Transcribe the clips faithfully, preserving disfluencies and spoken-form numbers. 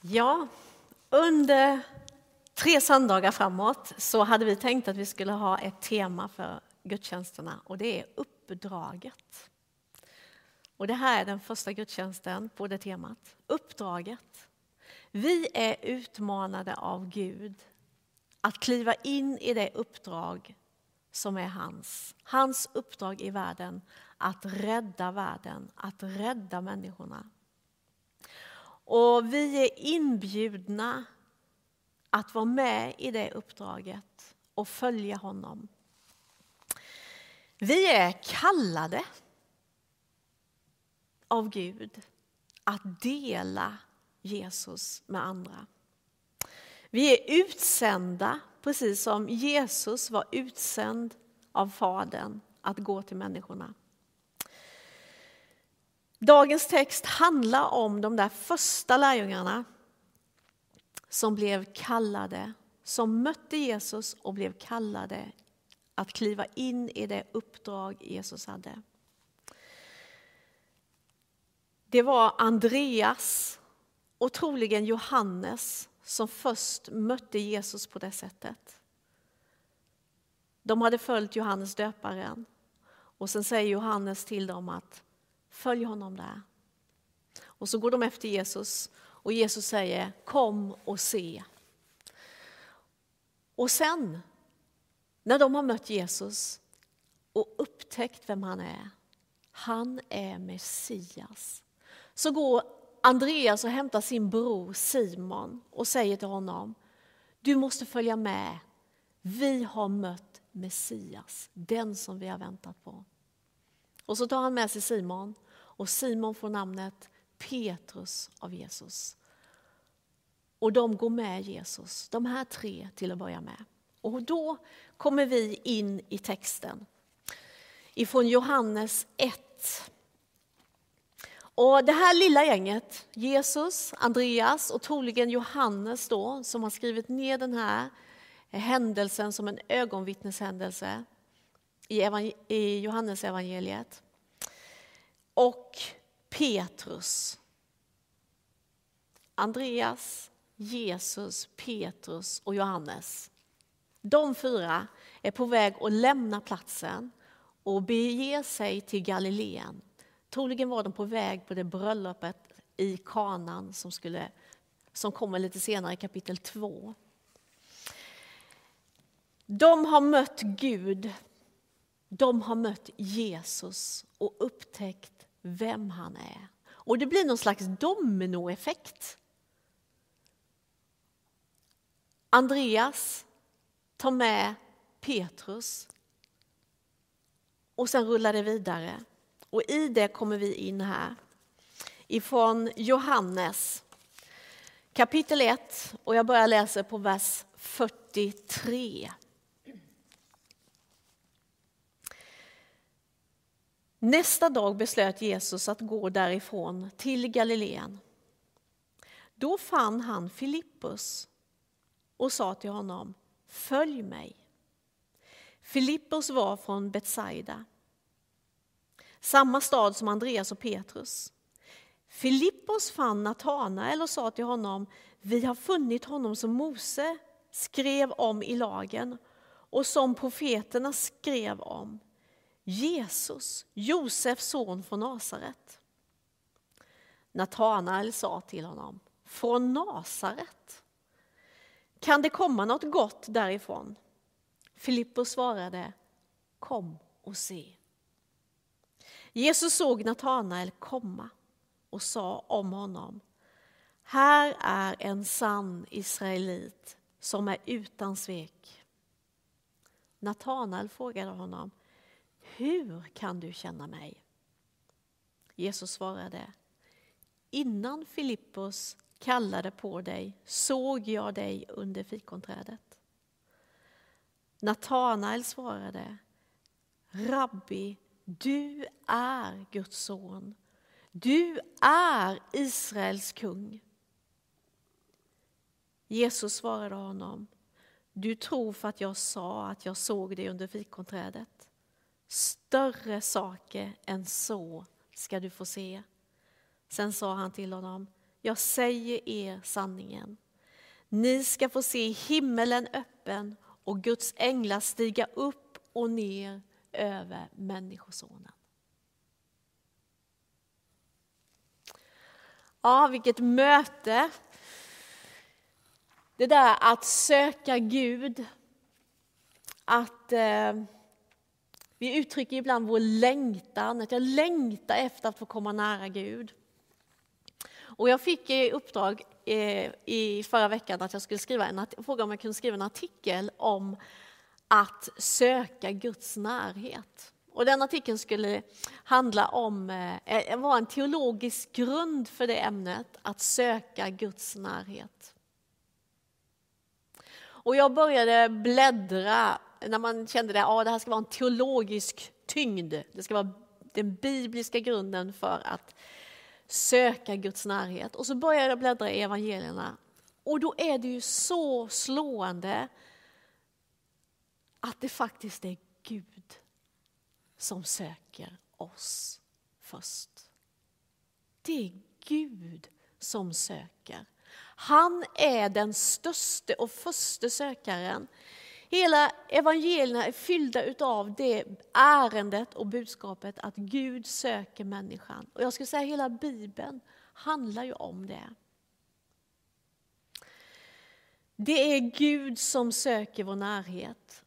Ja, under tre söndagar framåt så hade vi tänkt att vi skulle ha ett tema för gudstjänsterna och det är uppdraget. Och det här är den första gudstjänsten på det temat, uppdraget. Vi är utmanade av Gud att kliva in i det uppdrag som är hans. Hans uppdrag i världen, att rädda världen, att rädda människorna. Och vi är inbjudna att vara med i det uppdraget och följa honom. Vi är kallade av Gud att dela Jesus med andra. Vi är utsända, precis som Jesus var utsänd av Fadern att gå till människorna. Dagens text handlar om de där första lärjungarna som blev kallade, som mötte Jesus och blev kallade att kliva in i det uppdrag Jesus hade. Det var Andreas och troligen Johannes som först mötte Jesus på det sättet. De hade följt Johannes döparen och sen säger Johannes till dem att följ honom där. Och så går de efter Jesus och Jesus säger kom och se. Och sen när de har mött Jesus och upptäckt vem han är, han är Messias, så går Andreas och hämtar sin bror Simon och säger till honom, du måste följa med, vi har mött Messias, den som vi har väntat på. Och så tar han med sig Simon och Simon får namnet Petrus av Jesus. Och de går med Jesus, de här tre till att börja med. Och då kommer vi in i texten ifrån Johannes ett. Och det här lilla gänget, Jesus, Andreas och troligen Johannes då, som har skrivit ner den här händelsen som en ögonvittneshändelse i, evangel- i Johannes evangeliet. Och Petrus. Andreas, Jesus, Petrus och Johannes. De fyra är på väg att lämna platsen och bege sig till Galileen. Troligen var de på väg på det bröllopet i Kanan som, skulle, som kommer lite senare i kapitel två. De har mött Gud, de har mött Jesus och upptäckt vem han är. Och det blir någon slags dominoeffekt. Andreas tar med Petrus och sen rullar det vidare. Och i det kommer vi in här ifrån Johannes kapitel ett och jag börjar läsa på vers fyrtiotre. Nästa dag beslöt Jesus att gå därifrån till Galileen. Då fann han Filippus och sa till honom, följ mig. Filippus var från Betsaida, samma stad som Andreas och Petrus. Filippus fann Natanael och sa till honom, vi har funnit honom som Mose skrev om i lagen och som profeterna skrev om. Jesus, Josefs son från Nasaret. Natanael sa till honom, från Nasaret? Kan det komma något gott därifrån? Filippus svarade, kom och se. Jesus såg Natanael komma och sa om honom, här är en sann israelit som är utan svek. Natanael frågade honom, hur kan du känna mig? Jesus svarade, innan Filippus kallade på dig såg jag dig under fikonträdet. Natanael svarade, Rabbi, du är Guds son. Du är Israels kung. Jesus svarade honom, du tror för att jag sa att jag såg dig under fikonträdet. Större saker än så ska du få se. Sen sa han till honom, jag säger er sanningen. Ni ska få se himmelen öppen och Guds änglar stiga upp och ner över människosonen. Ja, vilket möte. Det där att söka Gud. Att eh, vi uttrycker ibland vår längtan. Att jag längtar efter att få komma nära Gud. Och jag fick i uppdrag eh, i förra veckan att jag skulle skriva en fråga om jag kunde skriva en artikel om att söka Guds närhet. Och den artikeln skulle handla om, eh, var en teologisk grund för det ämnet, att söka Guds närhet. Och jag började bläddra när man kände att ja, det här ska vara en teologisk tyngd. Det ska vara den bibliska grunden för att söka Guds närhet. Och så började jag bläddra i evangelierna. Och då är det ju så slående att det faktiskt är Gud som söker oss först. Det är Gud som söker. Han är den största och första sökaren. Hela evangelierna är fyllda av det ärendet och budskapet att Gud söker människan. Och jag skulle säga att hela Bibeln handlar ju om det. Det är Gud som söker vår närhet.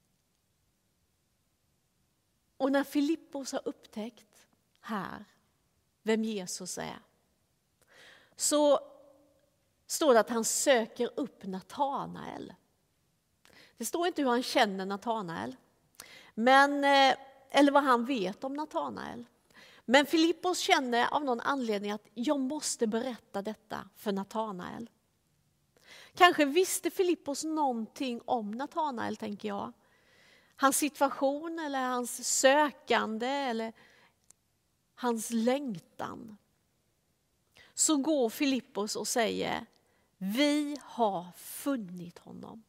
Och när Filippos har upptäckt här vem Jesus är, så står det att han söker upp Natanael. Det står inte hur han känner Natanael, men, eller vad han vet om Natanael. Men Filippos känner av någon anledning att jag måste berätta detta för Natanael. Kanske visste Filippos någonting om Natanael, tänker jag. Hans situation eller hans sökande eller hans längtan. Så går Filippos och säger, vi har funnit honom.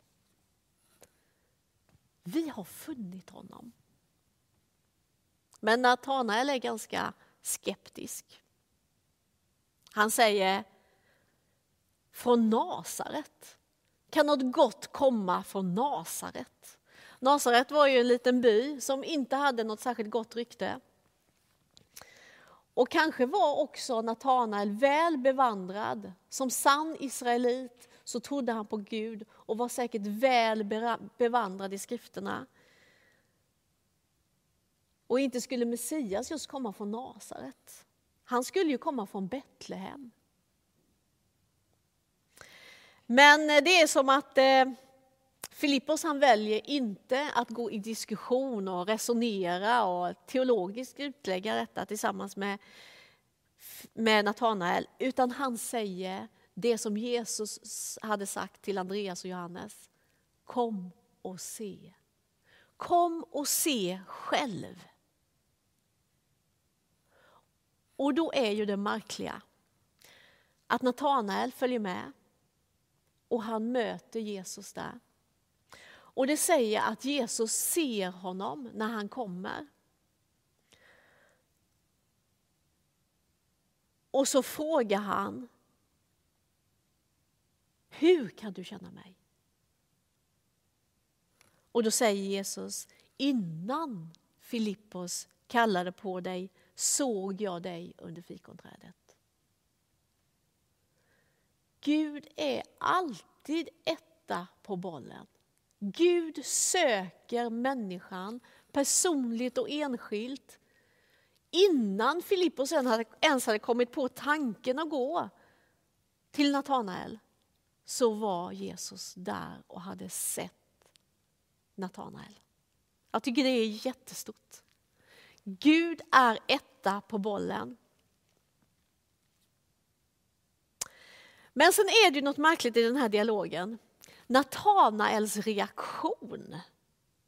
Vi har funnit honom. Men Natanael är ganska skeptisk. Han säger, från Nasaret. Kan något gott komma från Nasaret? Nasaret var ju en liten by som inte hade något särskilt gott rykte. Och kanske var också Natanael väl bevandrad. Som sann israelit så trodde han på Gud och var säkert väl bevandrad i skrifterna. Och inte skulle Messias just komma från Nasaret. Han skulle ju komma från Betlehem. Men det är som att eh, Filippos han väljer inte att gå i diskussion och resonera och teologiskt utlägga detta tillsammans med, med Natanael. Utan han säger det som Jesus hade sagt till Andreas och Johannes. Kom och se. Kom och se själv. Och då är ju det märkliga att Natanael följer med och han möter Jesus där. Och det säger att Jesus ser honom när han kommer. Och så frågar han, hur kan du känna mig? Och då säger Jesus, innan Filippos kallade på dig såg jag dig under fikonträdet. Gud är alltid etta på bollen. Gud söker människan personligt och enskilt. Innan Filippos ens hade kommit på tanken att gå till Natanael så var Jesus där och hade sett Natanael. Jag tycker det är jättestort. Gud är etta på bollen. Men sen är det ju något märkligt i den här dialogen. Natanaels reaktion.